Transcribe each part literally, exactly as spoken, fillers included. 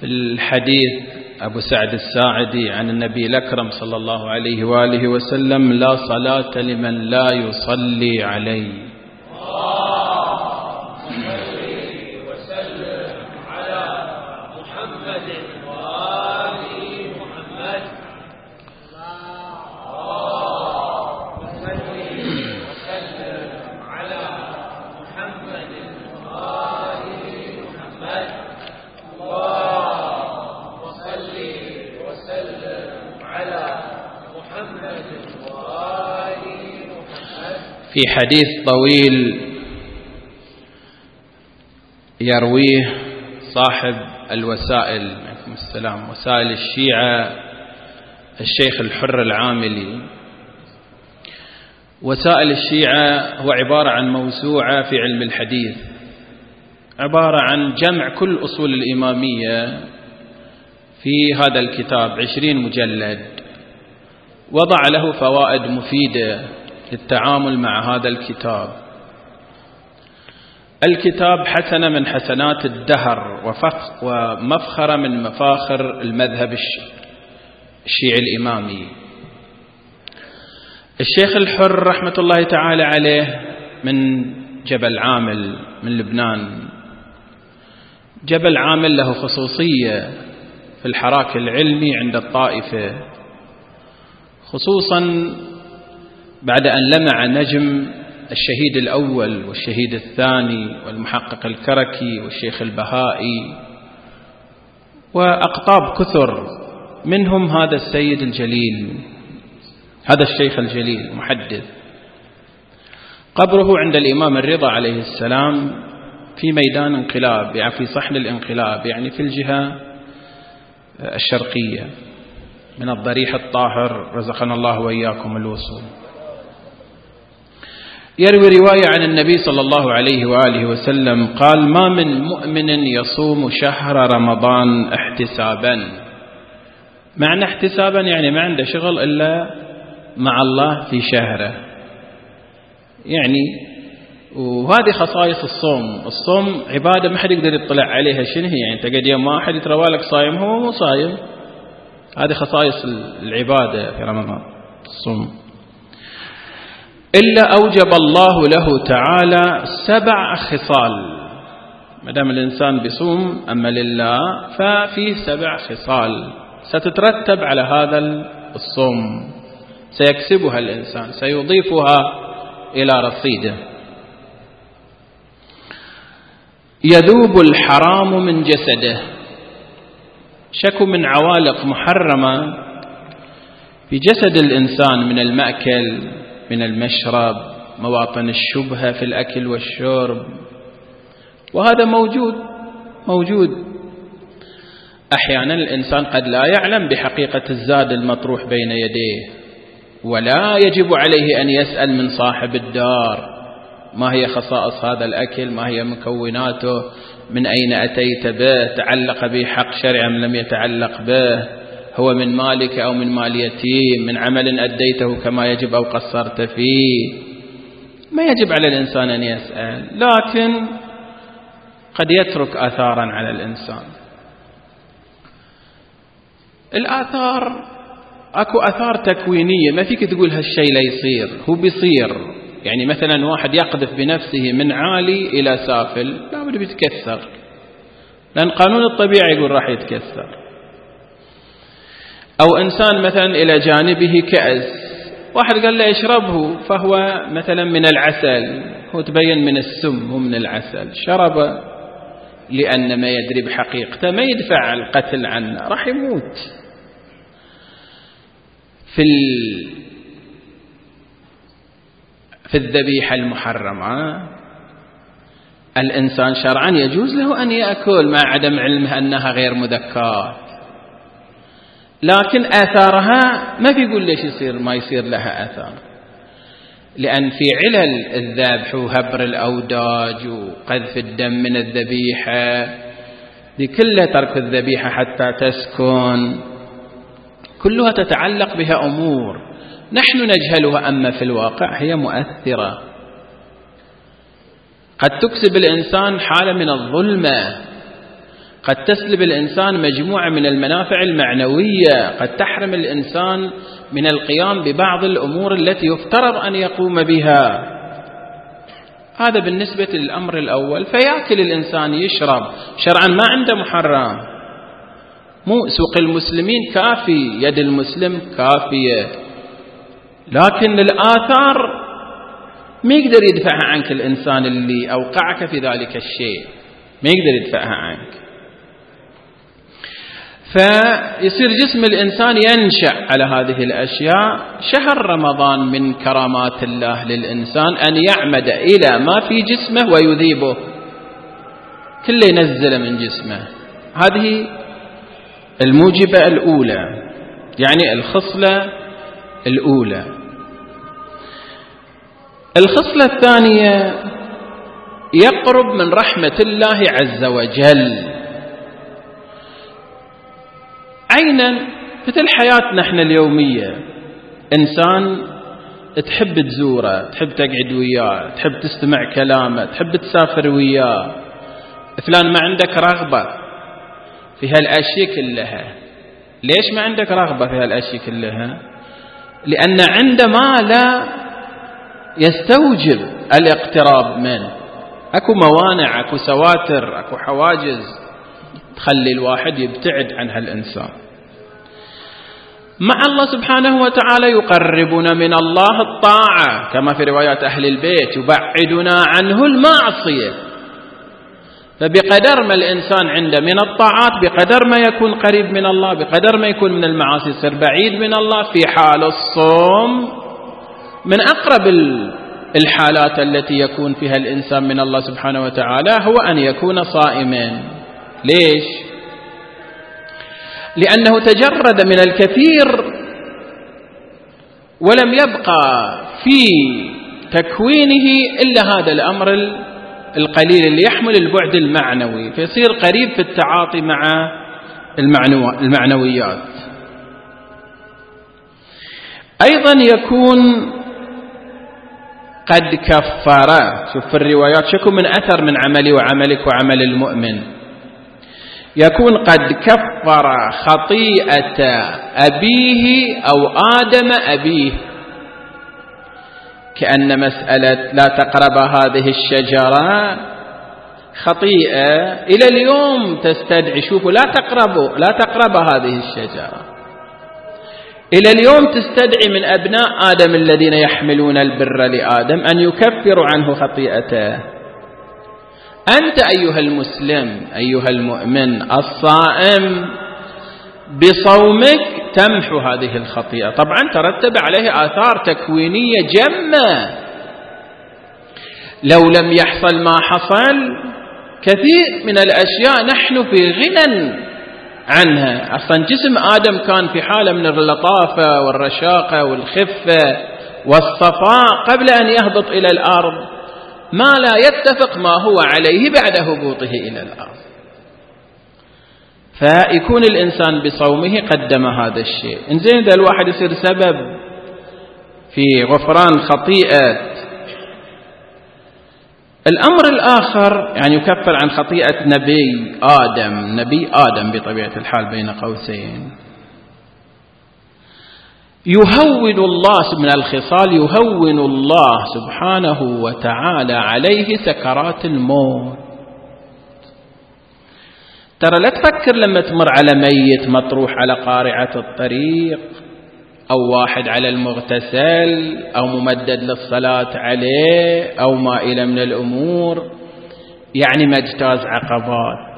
في الحديث أبو سعد الساعدي عن النبي الأكرم صلى الله عليه وآله وسلم: لا صلاة لمن لا يصلي عليه. في حديث طويل يرويه صاحب الوسائل عليكم السلام وسائل الشيعة الشيخ الحر العاملي. وسائل الشيعة هو عبارة عن موسوعة في علم الحديث، عبارة عن جمع كل أصول الإمامية في هذا الكتاب، عشرين مجلد، وضع له فوائد مفيدة للتعامل مع هذا الكتاب. الكتاب حسنة من حسنات الدهر ومفخرة من مفاخر المذهب الشيعي الإمامي. الشيخ الحر رحمة الله تعالى عليه من جبل عامل من لبنان. جبل عامل له خصوصية في الحراك العلمي عند الطائفة، خصوصا بعد أن لمع نجم الشهيد الأول والشهيد الثاني والمحقق الكركي والشيخ البهائي وأقطاب كثر، منهم هذا السيد الجليل، هذا الشيخ الجليل محدث. قبره عند الإمام الرضا عليه السلام في ميدان انقلاب، يعني في صحن الانقلاب، يعني في الجهة الشرقية من الضريح الطاهر، رزقنا الله وإياكم الوصول. يروي رواية عن النبي صلى الله عليه وآله وسلم قال: ما من مؤمن يصوم شهر رمضان احتسابا. معنى احتسابا يعني ما عنده شغل إلا مع الله في شهره، يعني وهذه خصائص الصوم. الصوم عبادة ما حد يقدر يطلع عليها شنو هي، يعني تقعد يوم واحد يتروى لك صايم هو مو صايم. هذه خصائص العبادة في رمضان الصوم. إلا أوجب الله له تعالى سبع خصال. ما دام الإنسان بيصوم أما لله ففي سبع خصال ستترتب على هذا الصوم، سيكسبها الإنسان، سيضيفها إلى رصيده. يذوب الحرام من جسده. شكو من عوالق محرمة في جسد الإنسان من المأكل، من المشرب، مواطن الشبهة في الأكل والشرب، وهذا موجود موجود أحيانا الإنسان قد لا يعلم بحقيقة الزاد المطروح بين يديه، ولا يجب عليه أن يسأل من صاحب الدار ما هي خصائص هذا الأكل، ما هي مكوناته، من أين أتيت به، تعلق به حق شرعي أم لم يتعلق به، هو من مالك أو من مال يتيم، من عمل أديته كما يجب أو قصرت فيه. ما يجب على الإنسان أن يسأل، لكن قد يترك آثارا على الإنسان. الآثار أكو آثار تكوينية ما فيك تقول هالشيء لا يصير، هو بيصير. يعني مثلا واحد يقذف بنفسه من عالي إلى سافل لا بد بيتكسر، لأن قانون الطبيعي يقول راح يتكسر. أو إنسان مثلا إلى جانبه كأس، واحد قال له اشربه فهو مثلا من العسل، هو تبين من السم هو من العسل، شرب لأن ما يدري بحقيقته، ما يدفع القتل عنه، راح يموت. في في الذبيحة المحرمة الإنسان شرعا يجوز له أن يأكل مع عدم علمه أنها غير مذكات، لكن آثارها ما في يقول ليش يصير ما يصير لها آثار، لأن في علل الذبح وهبر الأوداج وقذف الدم من الذبيحة دي كلها ترك الذبيحة حتى تسكن، كلها تتعلق بها أمور نحن نجهلها، أما في الواقع هي مؤثرة. قد تكسب الإنسان حالة من الظلمة، قد تسلب الإنسان مجموعة من المنافع المعنوية، قد تحرم الإنسان من القيام ببعض الأمور التي يفترض أن يقوم بها. هذا بالنسبة للأمر الأول. فيأكل الإنسان يشرب، شرعا ما عنده محرم، مو سوق المسلمين كافي، يد المسلم كافية، لكن الآثار ما يقدر يدفعها عنك الإنسان اللي أوقعك في ذلك الشيء، ما يقدر يدفعها عنك. فيصير جسم الإنسان ينشأ على هذه الأشياء. شهر رمضان من كرامات الله للإنسان أن يعمد إلى ما في جسمه ويذيبه، كله ينزل من جسمه. هذه الموجبة الأولى، يعني الخصلة الأولى. الخصلة الثانية يقرب من رحمة الله عز وجل. عينا مثل حياتنا احنا اليومية، إنسان تحب تزوره، تحب تقعد وياه، تحب تستمع كلامه، تحب تسافر وياه. فلان ما عندك رغبة في هالأشياء كلها. ليش ما عندك رغبة في هالأشياء كلها؟ لأن عندما لا يستوجب الاقتراب منه، أكو موانع، أكو سواتر، أكو حواجز تخلي الواحد يبتعد عن هالإنسان. مع الله سبحانه وتعالى يقربنا من الله الطاعة، كما في روايات أهل البيت يبعدنا عنه المعصية. فبقدر ما الإنسان عنده من الطاعات، بقدر ما يكون قريب من الله، بقدر ما يكون من المعاصي يصير بعيد من الله. في حال الصوم من أقرب الحالات التي يكون فيها الإنسان من الله سبحانه وتعالى هو أن يكون صائما. ليش؟ لأنه تجرد من الكثير ولم يبقى في تكوينه إلا هذا الأمر القليل اللي يحمل البعد المعنوي، فيصير قريب في التعاطي مع المعنويات. أيضا يكون قد كفر، شوف في الروايات شكو من أثر من عملي وعملك وعمل المؤمن، يكون قد كفر خطيئة أبيه أو آدم أبيه. كأن مسألة لا تقرب هذه الشجرة خطيئة إلى اليوم تستدعي، شوفوا لا تقربوا لا تقرب هذه الشجرة، إلى اليوم تستدعي من أبناء آدم الذين يحملون البر لآدم أن يكفروا عنه خطيئته. أنت أيها المسلم أيها المؤمن الصائم بصومك تمحو هذه الخطيئة. طبعا ترتب عليه آثار تكوينية جمة، لو لم يحصل ما حصل كثير من الأشياء نحن في غنى عنها. أصلا جسم آدم كان في حالة من اللطافة والرشاقة والخفة والصفاء قبل أن يهبط إلى الأرض، ما لا يتفق ما هو عليه بعد هبوطه إلى الأرض. فيكون الإنسان بصومه قدم هذا الشيء. إنزين إذا الواحد يصير سبب في غفران خطيئة. الأمر الآخر يعني يكفر عن خطيئة نبي آدم، نبي آدم بطبيعة الحال بين قوسين. يهون الله من الخصال، يهون الله سبحانه وتعالى عليه سكرات الموت. ترى لا تفكر لما تمر على ميت مطروح على قارعة الطريق، أو واحد على المغتسل، أو ممدد للصلاة عليه، أو ما إلى من الأمور، يعني ما اجتاز عقبات.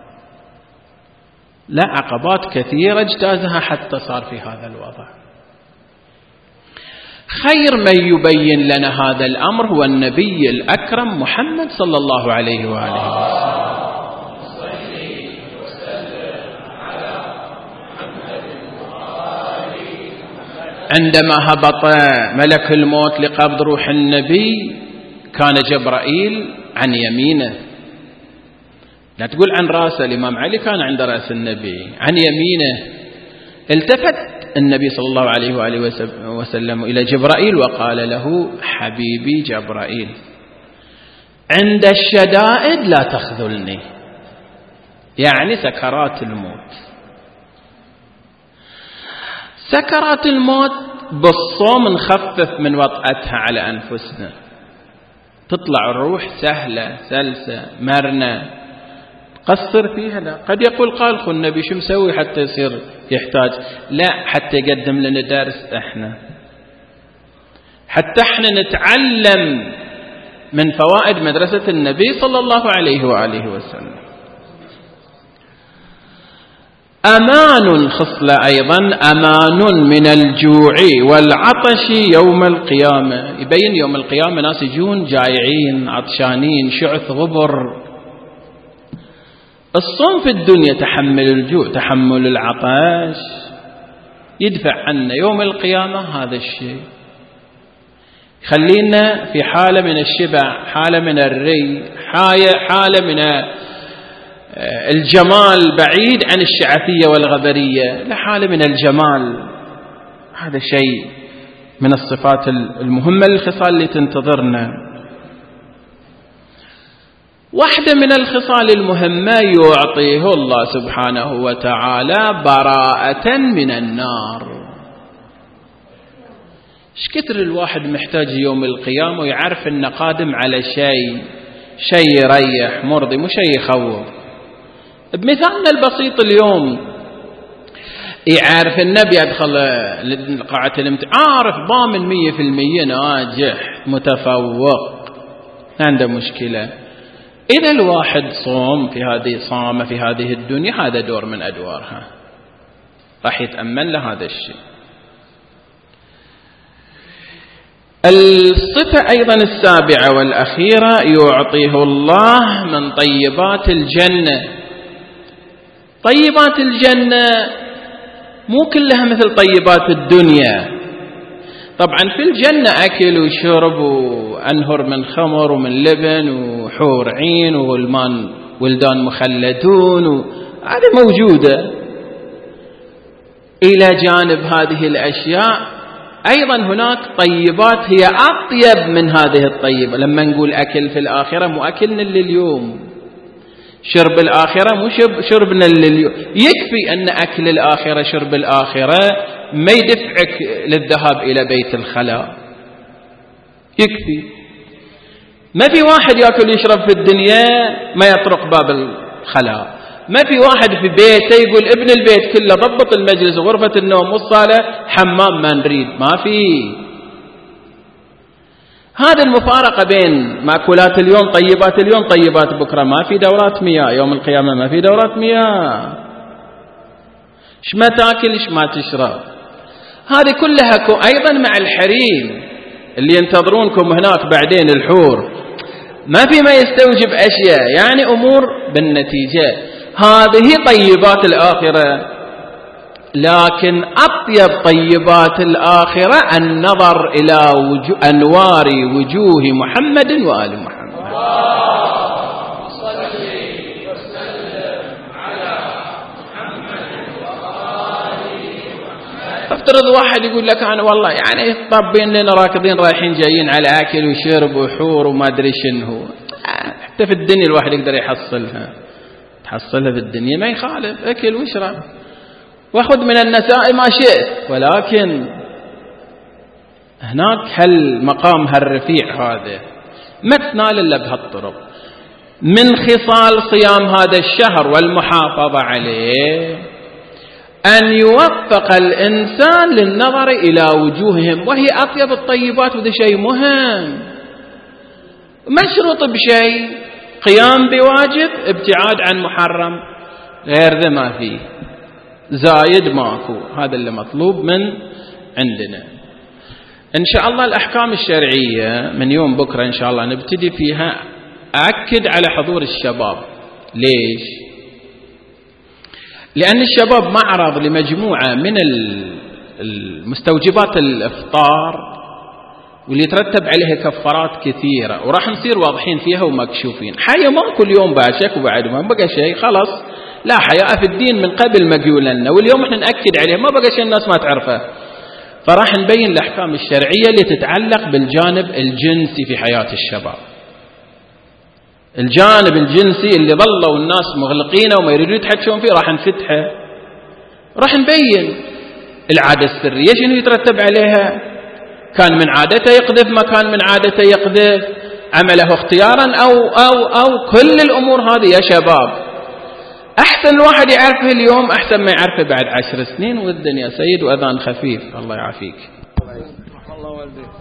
لا، عقبات كثيرة اجتازها حتى صار في هذا الوضع. خير من يبين لنا هذا الأمر هو النبي الأكرم محمد صلى الله عليه وآله وسلم. عندما هبط ملك الموت لقبض روح النبي كان جبرائيل عن يمينه، لا تقول عن راسه، الإمام علي كان عند رأس النبي عن يمينه. التفت النبي صلى الله عليه وآله وسلم إلى جبرائيل وقال له: حبيبي جبرائيل، عند الشدائد لا تخذلني، يعني سكرات الموت. سكرات الموت بالصوم نخفف من وطأتها على أنفسنا، تطلع الروح سهلة سلسة مرنة، قصر فيها. لا، قد يقول قال خو النبي شو مسوي حتى يصير يحتاج؟ لا، حتى يقدم لنا درس احنا، حتى احنا نتعلم من فوائد مدرسة النبي صلى الله عليه وآله وسلم. أمان خصلة أيضا، أمان من الجوع والعطش يوم القيامة. يبين يوم القيامة ناس يجون جائعين عطشانين شعث غبر. الصوم في الدنيا تحمل الجوع تحمل العطش يدفع عنا يوم القيامة هذا الشيء، خلينا في حالة من الشبع، حالة من الري، حالة من الجمال بعيد عن الشعثية والغبرية، لحالة من الجمال. هذا شيء من الصفات المهمة للخصال اللي تنتظرنا. واحدة من الخصال المهمة يعطيه الله سبحانه وتعالى براءة من النار. ايش كثر الواحد محتاج يوم القيامة ويعرف انه قادم على شيء شيء يريح مرضي مو شيء يخوف. بمثالنا البسيط اليوم يعرف النبي يدخل قاعة الامتحان عارف ضامن مية في المية ناجح متفوق، عنده مشكلة. إذا الواحد صوم في هذه صامة في هذه الدنيا، هذا دور من أدوارها، راح يتأمن له هذا الشيء. الصفة أيضا السابعة والأخيرة يعطيه الله من طيبات الجنة. طيبات الجنة مو كلها مثل طيبات الدنيا. طبعا في الجنة أكل وشرب وأنهر من خمر ومن لبن وحور عين وغلمان ولدان مخلدون، هذه موجودة. إلى جانب هذه الأشياء أيضا هناك طيبات هي أطيب من هذه الطيبة. لما نقول أكل في الآخرة مو أكلنا لليوم، شرب الآخرة مو شربنا لليوم. يكفي أن أكل الآخرة شرب الآخرة ما يدفعك للذهاب إلى بيت الخلاء، يكفي. ما في واحد يأكل يشرب في الدنيا ما يطرق باب الخلاء. ما في واحد في بيته يقول ابن البيت كله ضبط المجلس وغرفة النوم والصالة حمام ما نريد، ما في. هذا المفارقة بين مأكولات اليوم طيبات اليوم طيبات بكرة. ما في دورات مياه يوم القيامة، ما في دورات مياه. ايش ما تاكل ايش ما تشرب. هذه كلها أيضا مع الحريم اللي ينتظرونكم هناك بعدين الحور، ما في ما يستوجب أشياء، يعني أمور بالنتيجة. هذه طيبات الآخرة. لكن أطيب طيبات الآخرة النظر إلى وجو أنوار وجوه محمد وآل محمد. اللهم صل وسلم على محمد وآل محمد. افترض واحد يقول لك أنا والله يعني طابين لنا راكضين رايحين جايين على أكل وشرب وحور وما أدري شنو. حتى في الدنيا الواحد يقدر يحصلها، تحصلها في الدنيا ما يخالف، أكل وشرب واخذ من النساء ما شئت. ولكن هناك هالمقام هالرفيع هذا ما تنال إلا بهالطرق. من خصال صيام هذا الشهر والمحافظة عليه أن يوفق الإنسان للنظر إلى وجوههم وهي أطيب الطيبات، وده شيء مهم مشروط بشيء، قيام بواجب، ابتعاد عن محرم، غير ذا ما فيه، زايد ماكو. هذا اللي مطلوب من عندنا. إن شاء الله الأحكام الشرعية من يوم بكرة إن شاء الله نبتدي فيها. أكد على حضور الشباب. ليش؟ لأن الشباب معرض لمجموعة من المستوجبات الإفطار واللي يترتب عليها كفارات كثيرة، وراح نصير واضحين فيها ومكشوفين. حياة ما كل يوم باشك وبعد ما بقى شيء خلاص، لا حياء في الدين من قبل ما قيل لنا، واليوم احنا نأكد عليه ما بقى شيء الناس ما تعرفه. فراح نبين الأحكام الشرعية اللي تتعلق بالجانب الجنسي في حياة الشباب. الجانب الجنسي اللي ظلوا الناس مغلقينه وما يريدوا يتحكمون فيه راح نفتحه، راح نبين العادة السرية شنو يترتب عليها. كان من عادته يقذف، ما كان من عادته يقذف، عمله اختيارا أو, أو, أو كل الأمور هذه يا شباب أحسن الواحد يعرفه اليوم أحسن ما يعرفه بعد عشر سنين. والدنيا سيد وأذان خفيف. الله يعافيك.